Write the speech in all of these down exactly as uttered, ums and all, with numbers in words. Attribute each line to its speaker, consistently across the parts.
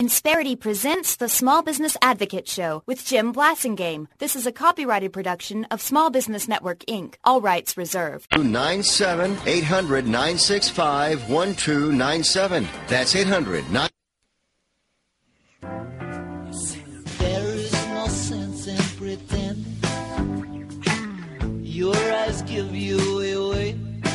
Speaker 1: Insperity presents the Small Business Advocate Show with Jim Blasingame. This is a copyrighted production of Small Business Network, Incorporated. All rights reserved.
Speaker 2: nine seven eight hundred nine six five one two nine seven. That's eight hundred nine.
Speaker 3: There is no sense in pretend. Your eyes give you away.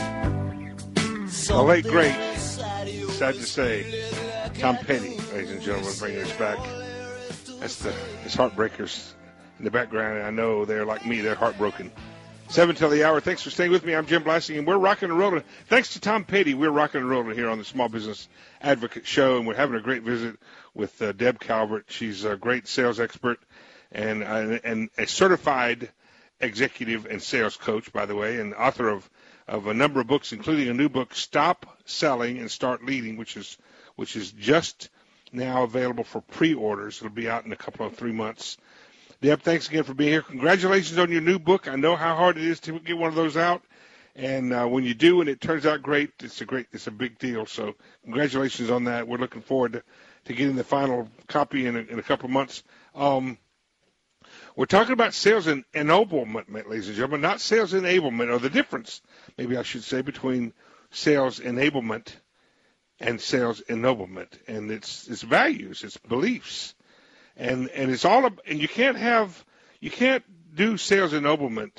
Speaker 4: The late great, sad to say, Tom Petty, ladies and gentlemen, bringing us back. That's the it's Heartbreakers in the background, and I know they're like me, they're heartbroken. Seven till the hour. Thanks for staying with me. I'm Jim Blasing, and we're rocking and rolling. Thanks to Tom Petty, we're rocking and rolling here on the Small Business Advocate Show, and we're having a great visit with uh, Deb Calvert. She's a great sales expert and uh, and a certified executive and sales coach, by the way, and author of of a number of books, including a new book, Stop Selling and Start Leading, which is which is just now available for pre-orders. It'll be out in a couple of three months. Deb, thanks again for being here. Congratulations on your new book. I know how hard it is to get one of those out, and uh, when you do and it turns out great, it's a great, it's a big deal. So congratulations on that. We're looking forward to, to getting the final copy in a, in a couple of months. Um, We're talking about sales and ennoblement, ladies and gentlemen, not sales enablement, or the difference, maybe I should say, between sales enablement and sales ennoblement. And it's it's values, it's beliefs, and and it's all. And you can't have you can't do sales ennoblement,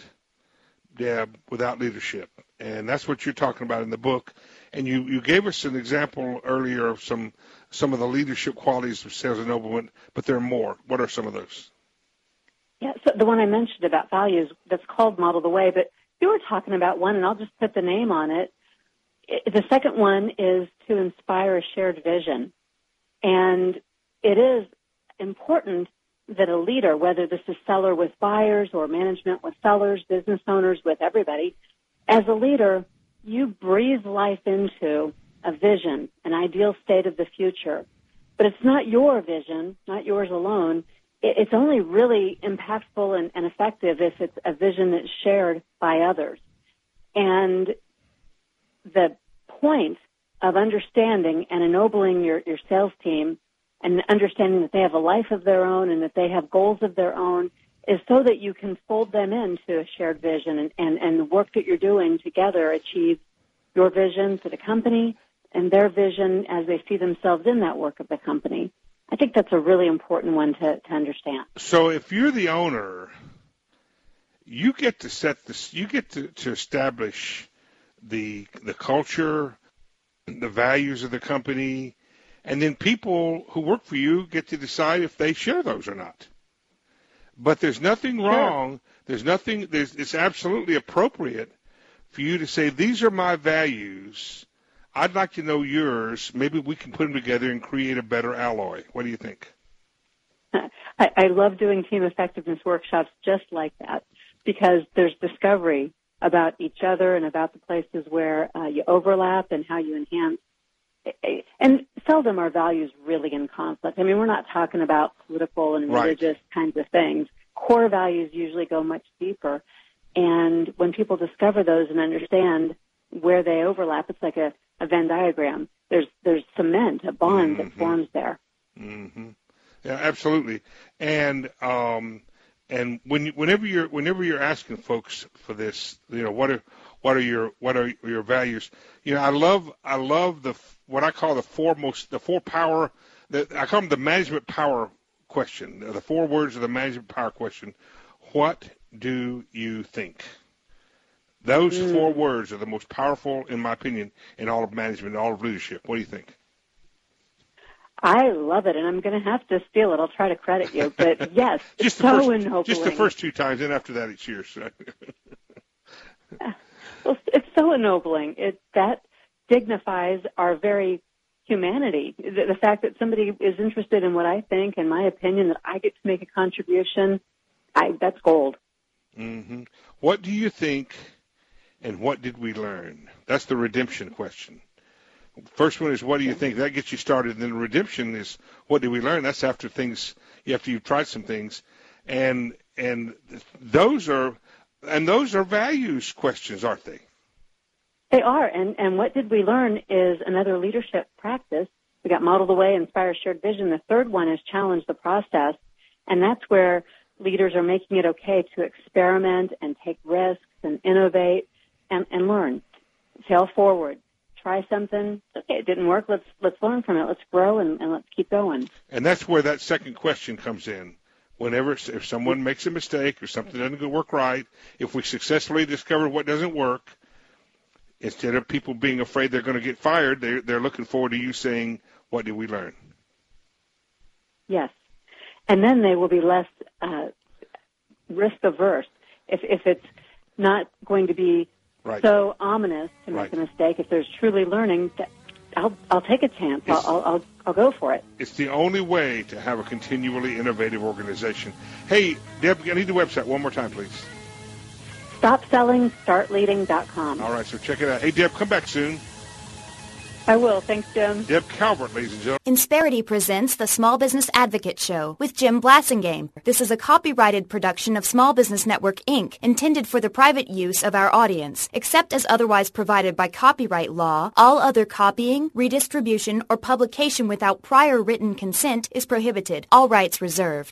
Speaker 4: Deb, without leadership. And that's what you're talking about in the book. And you, you gave us an example earlier of some some of the leadership qualities of sales ennoblement, but there are more. What are some of those?
Speaker 5: Yeah, so the one I mentioned about values, that's called Model the Way, but you were talking about one, and I'll just put the name on it. it. The second one is to inspire a shared vision. And it is important that a leader, whether this is seller with buyers or management with sellers, business owners with everybody, as a leader, you breathe life into a vision, an ideal state of the future. But it's not your vision, not yours alone. It's only really impactful and, and effective if it's a vision that's shared by others. And the point of understanding and ennobling your, your sales team and understanding that they have a life of their own and that they have goals of their own is so that you can fold them into a shared vision and, and, and the work that you're doing together achieve your vision for the company and their vision as they see themselves in that work of the company. I think that's a really important one to, to understand.
Speaker 4: So if you're the owner, you get to set this, you get to, to establish the the culture, the values of the company, and then people who work for you get to decide if they share those or not. But there's nothing
Speaker 5: Sure.
Speaker 4: wrong. There's nothing. There's, it's absolutely appropriate for you to say, these are my values. I'd like to know yours. Maybe we can put them together and create a better alloy. What do you think?
Speaker 5: I, I love doing team effectiveness workshops just like that because there's discovery about each other and about the places where uh, you overlap and how you enhance. And seldom are values really in conflict. I mean, we're not talking about political and
Speaker 4: Right.
Speaker 5: religious kinds of things. Core values usually go much deeper. And when people discover those and understand where they overlap, it's like a, a Venn diagram. There's there's cement, a bond
Speaker 4: Mm-hmm.
Speaker 5: that forms there.
Speaker 4: Mm-hmm. Yeah, absolutely. And um, and when you, whenever you're whenever you're asking folks for this, you know, what are what are your what are your values? You know, I love I love the what I call the four most the four power. The, I call them the management power question. The four words of the management power question. What do you think? Those
Speaker 5: Mm.
Speaker 4: four words are the most powerful, in my opinion, in all of management, all of leadership. What do you think?
Speaker 5: I love it, and I'm going to have to steal it. I'll try to credit you, but yes, it's
Speaker 4: just the
Speaker 5: so
Speaker 4: first,
Speaker 5: ennobling.
Speaker 4: Just the first two times, and after that, it's yours.
Speaker 5: Well, it's so ennobling. It that dignifies our very humanity. The, the fact that somebody is interested in what I think and my opinion, that I get to make a contribution, I, that's gold.
Speaker 4: Mm-hmm. What do you think, and what did we learn? That's the redemption question. First one is, what do you think? That gets you started. And then redemption is, what did we learn? That's after things, after you've tried some things. And and those are and those are values questions, aren't they?
Speaker 5: They are. And, and what did we learn is another leadership practice we got Model the Way, Inspire Shared Vision. The third one is Challenge the Process, and that's where leaders are making it okay to experiment and take risks and innovate and, and learn. Fail forward. Try something. Okay, it didn't work. Let's let's learn from it. Let's grow and, and let's keep going.
Speaker 4: And that's where that second question comes in. Whenever, if someone makes a mistake or something doesn't go work right, if we successfully discover what doesn't work, instead of people being afraid they're going to get fired, they're, they're looking forward to you saying, what did we learn?
Speaker 5: Yes. And then they will be less uh, risk-averse. If, if it's not going to be right. so ominous to make right. a mistake, if there's truly learning, I'll, I'll take a chance. I'll, I'll, I'll, I'll go for it.
Speaker 4: It's the only way to have a continually innovative organization. Hey, Deb, I need the website one more time, please.
Speaker 5: stop selling start leading dot com.
Speaker 4: All right, so check it out. Hey, Deb, come back soon.
Speaker 5: I will. Thanks, Jim.
Speaker 4: Deb Calvert, ladies and gentlemen.
Speaker 1: Insperity presents the Small Business Advocate Show with Jim Blassingame. This is a copyrighted production of Small Business Network, Incorporated, intended for the private use of our audience. Except as otherwise provided by copyright law, all other copying, redistribution, or publication without prior written consent is prohibited. All rights reserved.